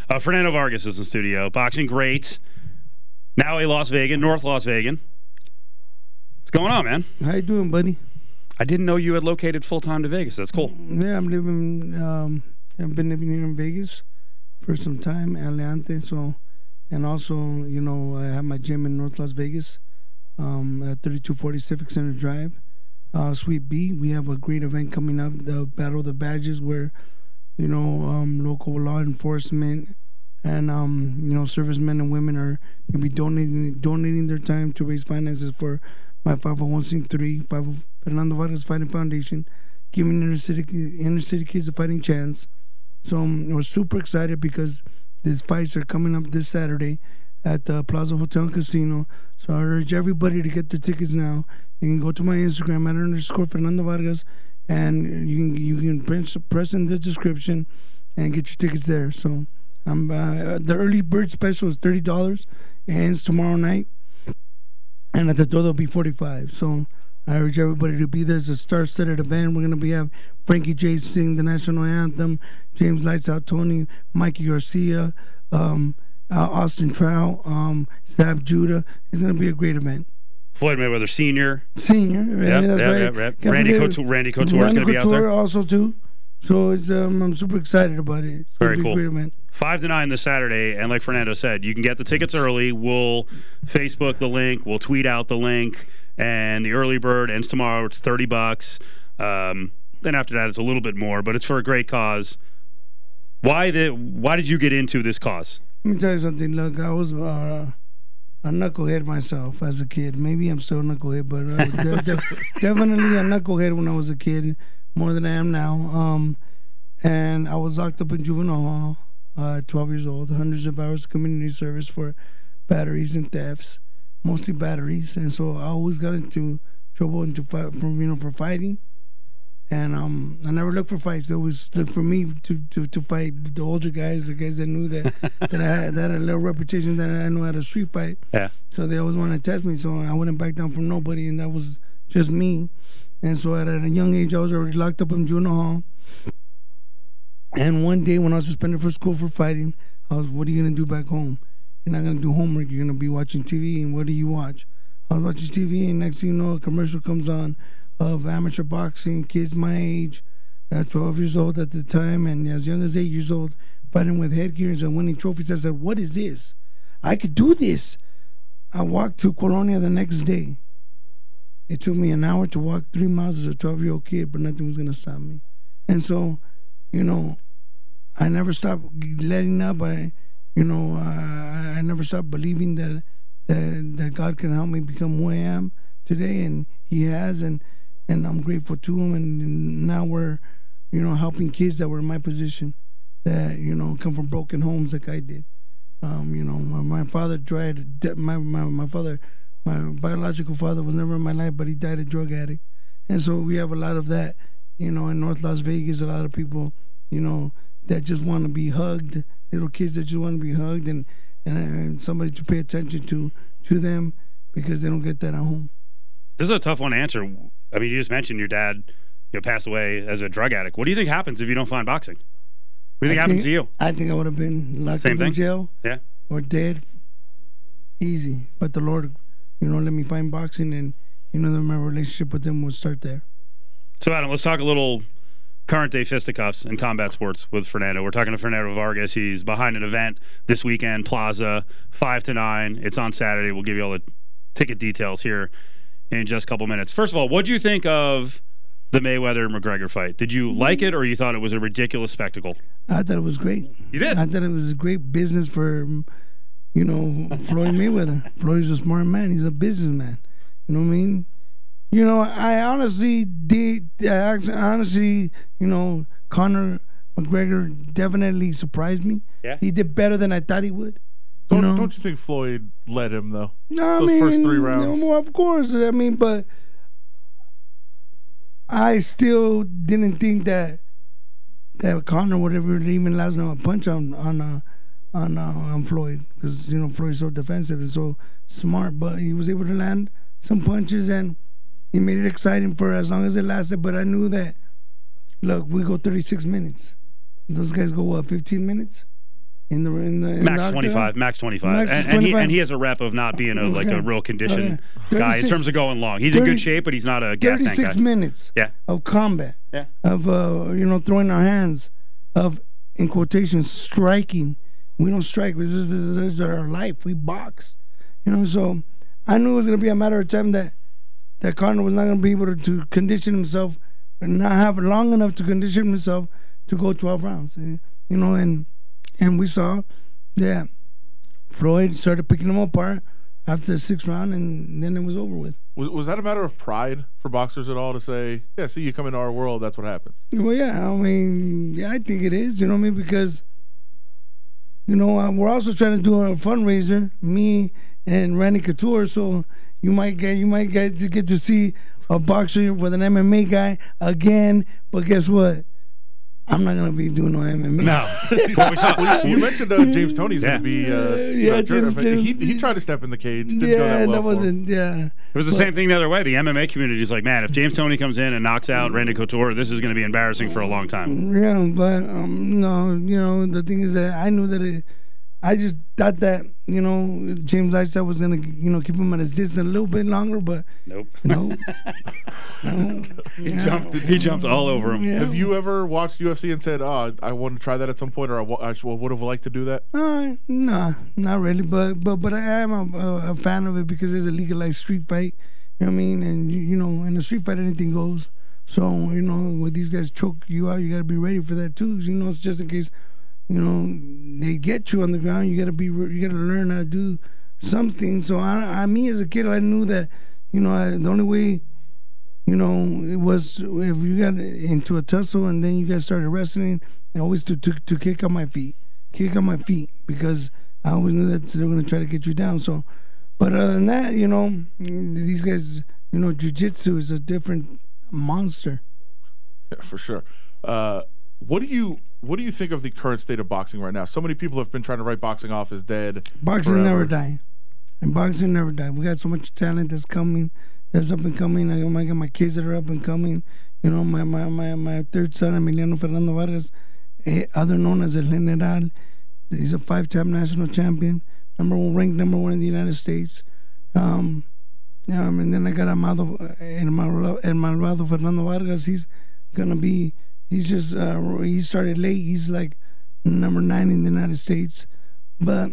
Fernando Vargas is in the studio. Boxing great. Now a North Las Vegas. What's going on, man? How you doing, buddy? I didn't know you had located full-time to Vegas. That's cool. Yeah, I've been living here in Vegas for some time, Aliante. So, and also, I have my gym in North Las Vegas, at 3240 Civic Center Drive, Suite B. We have a great event coming up, the Battle of the Badges, where, local law enforcement and servicemen and women are going to be donating their time to raise finances for my 501c3 Fernando Vargas Fighting Foundation, giving inner city kids a fighting chance. So we're super excited because these fights are coming up this Saturday at the Plaza Hotel and Casino. So I urge everybody to get their tickets now. You can go to my Instagram @ Fernando Vargas, and you can press in the description and get your tickets there. So the early bird special is $30. It ends tomorrow night, and at the door there'll be $45. So I urge everybody to be there. It's a star-studded event. We're going to have Frankie J sing the national anthem, James Lights Out Tony, Mikey Garcia, Austin Trout, Stab Judah. It's going to be a great event. Floyd Mayweather Sr. Right? That's right. Randy Couture is going to be out there. Also, too. So it's I'm super excited about it. It's going to be a great event. 5 to 9 this Saturday, and like Fernando said, you can get the tickets early. We'll Facebook the link. We'll tweet out the link. And the early bird ends tomorrow. It's $30. Then after that, it's a little bit more, but it's for a great cause. Why did you get into this cause? Let me tell you something. Look, I was a knucklehead myself as a kid. Maybe I'm still a knucklehead, but definitely a knucklehead when I was a kid, more than I am now. And I was locked up in juvenile hall, 12 years old, hundreds of hours of community service for batteries and thefts. Mostly batteries, and so I always got into trouble for fighting, and I never looked for fights. They always looked for me to fight the older guys, the guys that knew that I had a little reputation that I knew how to street fight. Yeah. So they always wanted to test me, so I wouldn't back down from nobody, and that was just me. And so at a young age, I was already locked up in juvenile hall. And one day when I was suspended from school for fighting, I was, "What are you gonna do back home? You're not going to do homework. You're going to be watching TV. And what do you watch?" I was watching TV, and next thing you know, a commercial comes on of amateur boxing, kids my age, 12 years old at the time, and as young as 8 years old, fighting with headgears and winning trophies. I said, "What is this? I could do this." I walked to Colonia the next day. It took me an hour to walk 3 miles as a 12-year-old kid, but nothing was going to stop me. And so, I never stopped letting up. I never stopped believing that God can help me become who I am today, and He has, and I'm grateful to Him. And now we're, helping kids that were in my position, that come from broken homes like I did. My father died. My biological father was never in my life, but he died a drug addict, and so we have a lot of that. In North Las Vegas, a lot of people, that just want to be hugged. Little kids that just want to be hugged and somebody to pay attention to them, because they don't get that at home. This is a tough one to answer. I mean, you just mentioned your dad passed away as a drug addict. What do you think happens if you don't find boxing? What do you think happens to you? I think I would have been locked up in jail, or dead, easy. But the Lord, let me find boxing, and that my relationship with Him will start there. So, Adam, let's talk a little current-day fisticuffs in combat sports with Fernando. We're talking to Fernando Vargas. He's behind an event this weekend, Plaza, 5 to 9. It's on Saturday. We'll give you all the ticket details here in just a couple minutes. First of all, what do you think of the Mayweather-McGregor fight? Did you like it, or you thought it was a ridiculous spectacle? I thought it was great. You did? I thought it was a great business for, Floyd Mayweather. Floyd's a smart man. He's a businessman. You know what I mean? I honestly did. Conor McGregor definitely surprised me. Yeah. He did better than I thought he would. Don't you think Floyd led him, though? No, Those first 3 rounds. Well, of course. But I still didn't think that Conor would ever even last him a punch on Floyd, because Floyd's so defensive and so smart. But he was able to land some punches, and he made it exciting for as long as it lasted. But I knew that, look, we go 36 minutes. Those guys go, 15 minutes? in the Max octagon? 25. Max 25. Max is And 25. he has a rep of not being a real conditioned Okay. guy in 36 terms of going long. He's in good shape, but he's not a gas tank 36 guy. minutes Yeah. of combat, Yeah. of throwing our hands, of in quotations striking. We don't strike. This is our life. We boxed, So I knew it was gonna be a matter of time that Conor was not gonna be able to condition himself, and not have long enough to condition himself to go 12 rounds. And we saw that Floyd started picking him apart after the 6th round, and then it was over with. Was that a matter of pride for boxers at all to say, yeah, see, you come into our world, that's what happens? Well, yeah, I think it is, because, we're also trying to do a fundraiser, me and Randy Couture, so you might get to see a boxer with an MMA guy again, but guess what? I'm not gonna be doing no MMA. No. You mentioned James Toney's gonna be. James. He tried to step in the cage. Didn't go that well wasn't. Yeah. It was the same thing the other way. The MMA community is like, man, if James Toney comes in and knocks out Randy Couture, this is going to be embarrassing for a long time. Yeah, but no, the thing is that I knew that I just thought that James Lifestyle was gonna keep him at his distance a little bit longer, but nope. No. He jumped all over him. Yeah. Have you ever watched UFC and said, "Oh, I want to try that at some point," or I would have liked to do that? No, not really. But I am a fan of it because it's a legalized street fight. You know what I mean? And in a street fight, anything goes. So when these guys choke you out, you got to be ready for that too. It's just in case. They get you on the ground. You gotta learn how to do something. So me as a kid, I knew that, the only way, it was if you got into a tussle and then you guys started wrestling, and always to kick on my feet, because I always knew that they were gonna try to get you down. So, but other than that, these guys, jiu-jitsu is a different monster. Yeah, for sure. What do you think of the current state of boxing right now? So many people have been trying to write boxing off as dead. Boxing never die. And boxing never die. We got so much talent that's coming, that's up and coming. I got my kids that are up and coming. My third son, Emiliano Fernando Vargas, other known as El General. He's a 5-time national champion, ranked number one in the United States. And then I got Amado Fernando Vargas. He's gonna be. He's just he started late. He's like number 9 in the United States, but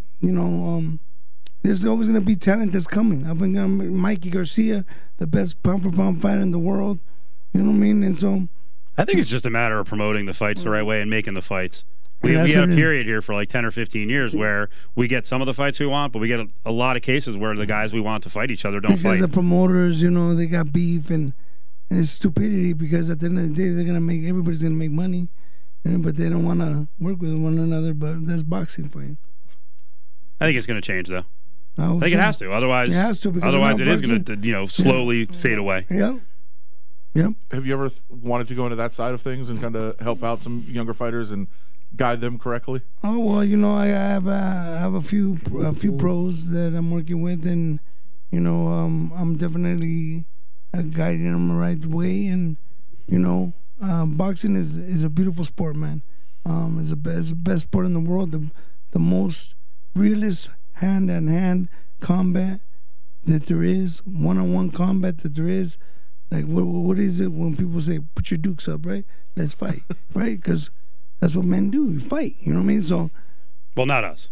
there's always gonna be talent that's coming. I've been Mikey Garcia, the best pound for pound fighter in the world. You know what I mean? And so I think it's just a matter of promoting the fights the right way and making the fights. We had a period here for like 10 or 15 years where we get some of the fights we want, but we get a lot of cases where the guys we want to fight each other don't fight. Because the promoters, they got beef and it's stupidity, because at the end of the day, everybody's gonna make money, but they don't want to work with one another. But that's boxing for you. I think it's gonna change, though. I think it has to. Otherwise, it is going to slowly fade away. Yep. Have you ever wanted to go into that side of things and kind of help out some younger fighters and guide them correctly? Oh well, I have a few pros that I'm working with, and I'm definitely guiding them the right way. And boxing is a beautiful sport, man. It's the best sport in the world. The most realist hand-on-hand combat that there is, one-on-one combat that there is. Like what is it when people say put your dukes up, right? Let's fight, right? Because that's what men do. We fight. You know what I mean? So, well, not us.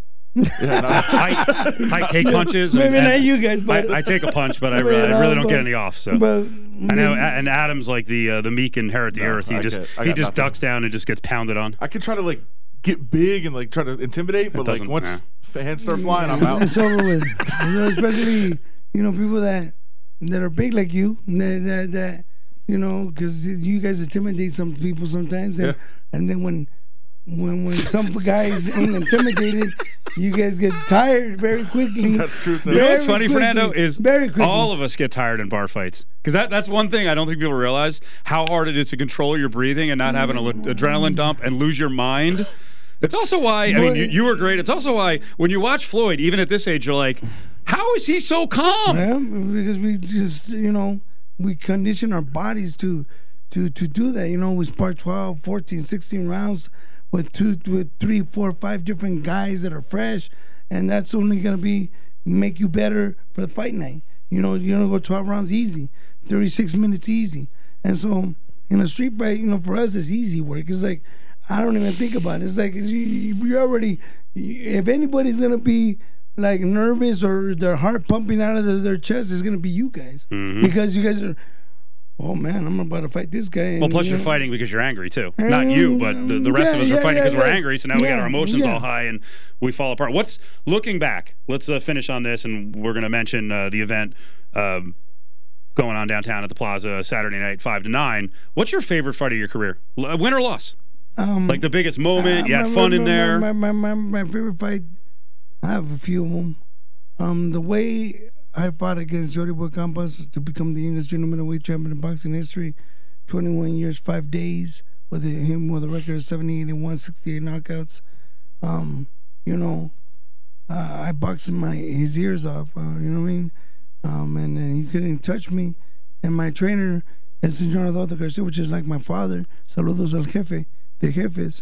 I take punches. Maybe not you guys, but I take a punch, but I really don't get any off. So I know, and Adam's like the meek inherit the earth. He just ducks down and just gets pounded on. I could try to get big and try to intimidate, but once hands start flying, I'm out. It's over with. Especially people that are big like you, that because you guys intimidate some people sometimes, and then when some guys ain't intimidated, you guys get tired very quickly. That's true too. You know what's funny, Fernando, is all of us get tired in bar fights. Because that's one thing I don't think people realize, how hard it is to control your breathing and not have an adrenaline dump and lose your mind. It's also why, you were great. It's also why when you watch Floyd, even at this age, you're like, how is he so calm? Yeah, because we just, we condition our bodies to do that. We spar 12, 14, 16 rounds with 3, 4, 5 different guys that are fresh, and that's only gonna make you better for the fight night. You know, you're gonna go 12 rounds easy, 36 minutes easy, and so in a street fight, you know, for us it's easy work. It's like I don't even think about it. It's like you're already. If anybody's gonna be like nervous or their heart pumping out of their chest, it's gonna be you guys, because you guys are. Oh man, I'm about to fight this guy. Well, plus you're fighting because you're angry too. Not you, but the rest of us are fighting because we're angry. So now we got our emotions all high and we fall apart. What's looking back? Let's finish on this, and we're going to mention the event going on downtown at the Plaza Saturday night, 5 to 9. What's your favorite fight of your career? Win or loss? Like the biggest moment. You had fun in there. My favorite fight. I have a few of them. The way I fought against Jody Boy Campas to become the youngest junior middleweight champion in boxing history. 21 years, 5 days, with him with a record of 78-1, 68 knockouts. You know, I boxed his ears off. You know what I mean? And he couldn't touch me. And my trainer, El Señor Adolfo Garcia, which is like my father, saludos al jefe, de jefes.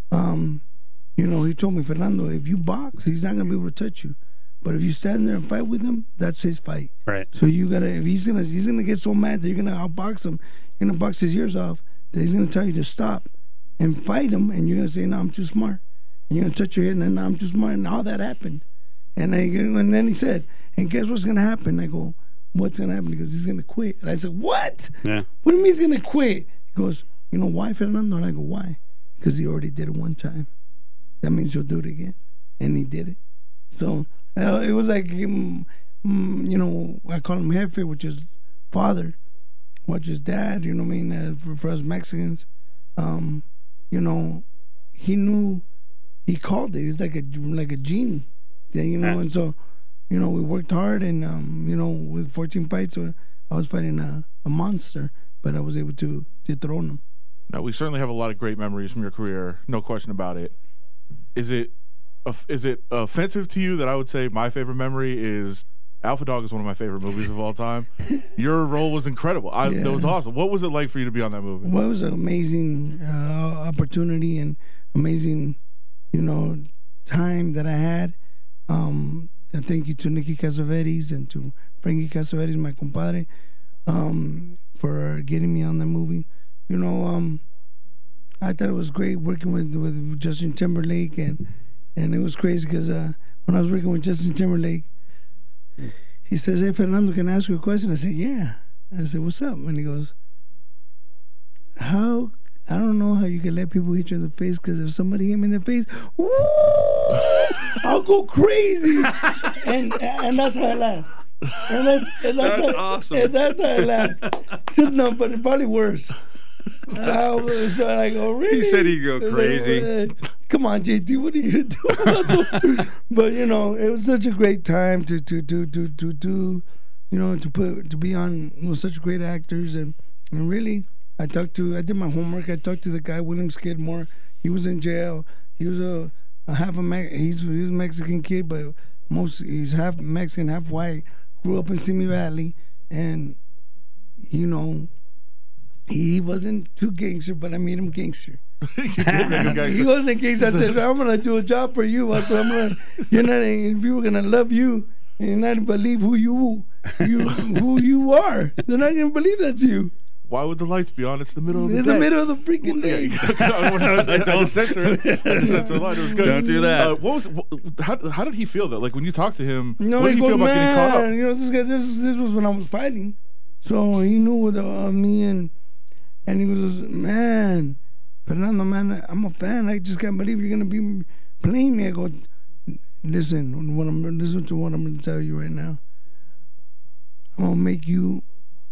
You know, he told me, Fernando, if you box, he's not gonna be able to touch you. But if you stand there and fight with him, that's his fight. Right. So you gotta, if he's gonna get so mad that you're gonna outbox him, you're gonna box his ears off, that he's gonna tell you to stop and fight him, and you're gonna say, "No, I'm too smart." And you're gonna touch your head, and then, "No, I'm too smart." And all that happened. And then he said, "And guess what's gonna happen?" I go, "What's gonna happen?" He goes, "He's gonna quit." And I said, "What? Yeah. What do you mean he's gonna quit?" He goes, "You know why, Fernando?" And I go, "Why?" Because he already did it one time. That means he'll do it again, and he did it. So. It was like, you know, I call him Jefe, which is father, which is dad, you know what I mean, for us Mexicans. You know, he knew, he called it. He's like a genie, you know, and so, you know, we worked hard, and, you know, with 14 fights, I was fighting a monster, but I was able to dethrone him. Now, we certainly have a lot of great memories from your career, no question about it. Is it offensive to you that I would say my favorite memory is Alpha Dog is one of my favorite movies of all time? Your role was incredible. That was awesome. What was it like for you to be on that movie? Well, it was an amazing opportunity and amazing, you know, time that I had. Thank you to Nicky Casavetes and to Frankie Casavetes, my compadre, for getting me on the movie. You know, I thought it was great working with Justin Timberlake, and it was crazy because when I was working with Justin Timberlake, he says, "Hey, Fernando, can I ask you a question?" I said, "Yeah." I said, "What's up?" And he goes, I don't know how you can let people hit you in the face, because if somebody hit me in the face, woo, I'll go crazy." and that's how I laughed. And that's awesome. And that's how I laughed. Just no, but probably worse. So I go, really? He said he'd go crazy. Come on, JT, what are you gonna do? But you know, it was such a great time to you know, to be on, you know, such great actors, and really, I did my homework. I talked to the guy, William Skidmore. He was in jail. He was he's a Mexican kid, but he's half Mexican, half white. Grew up in Simi Valley, and you know, he wasn't too gangster, but I made him gangster. He wasn't gangster. I said, "I'm gonna do a job for you. People are gonna love you, and you're not gonna believe who you are. They're not gonna believe that's you." Why would the lights be on? It's the middle of the day. It's the middle of the freaking day. I just censor the light. It was good. Don't do that. How did he feel that? Like when you talked to him, No, what did he feel about getting caught up? You know, this guy. This was when I was fighting, so he knew with me, and he was, "Man, Fernando, man, I'm a fan. I just can't believe you're gonna be playing me." I go, listen to what I'm gonna tell you right now. I'm gonna make you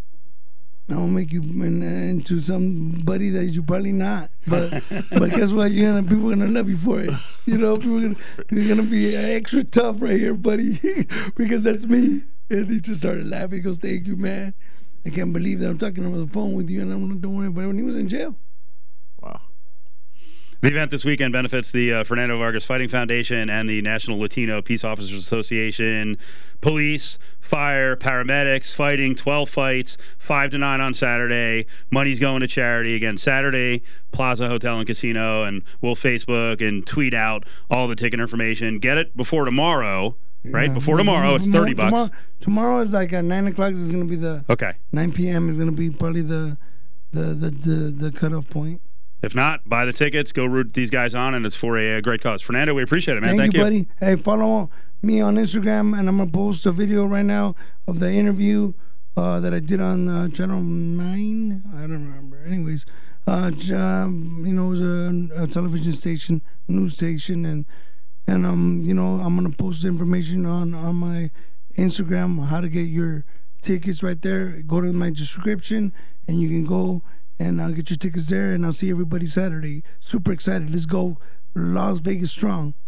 into somebody that you're probably not. But guess what? People are gonna love you for it. You know, you're gonna be extra tough right here, buddy, because that's me. And he just started laughing. He goes, "Thank you, man. I can't believe that I'm talking over the phone with you, and don't worry about it." When he was in jail. Wow. The event this weekend benefits the Fernando Vargas Fighting Foundation and the National Latino Peace Officers Association. Police, fire, paramedics, fighting, 12 fights, 5 to 9 on Saturday. Money's going to charity. Again, Saturday, Plaza Hotel and Casino, and we'll Facebook and tweet out all the ticket information. Get it before tomorrow, right? Yeah. Before tomorrow, it's $30. Tomorrow is like at 9 o'clock. Is going to be the 9 p.m. is going to be probably the cutoff point. If not, buy the tickets, go root these guys on, and it's for a great cause. Fernando, we appreciate it, man. Thank you, buddy. Hey, follow me on Instagram, and I'm going to post a video right now of the interview that I did on Channel 9. I don't remember. Anyways, it was a television station, news station, and I'm going to post information on my Instagram, how to get your tickets right there. Go to my description, and you can go and I'll get your tickets there, and I'll see everybody Saturday. Super excited. Let's go Las Vegas strong.